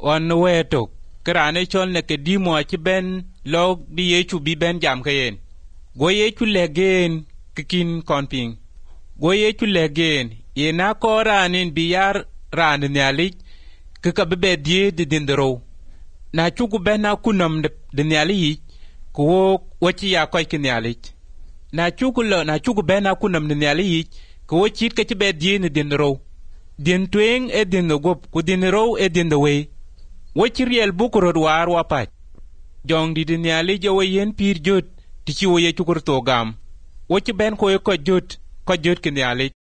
on weto krane chol ne ke dimo chi ben log di Yesu bi ben jam kayen go Yesu legen kikin konping go Yesu legen ina koranin biyar ran nyali ka bebe die de dindro na chugu bena kunam de nyali ko wachi ya koy kinyali na chugu bena kunam de nyali ko chit ka be die ne dindro din tweng e din gop ku din ro e din we wachi riel bukuro war wapa jong di nyali jo yen pir jot ti chi wo ye chukur to gam wachi ben ko jot kinyali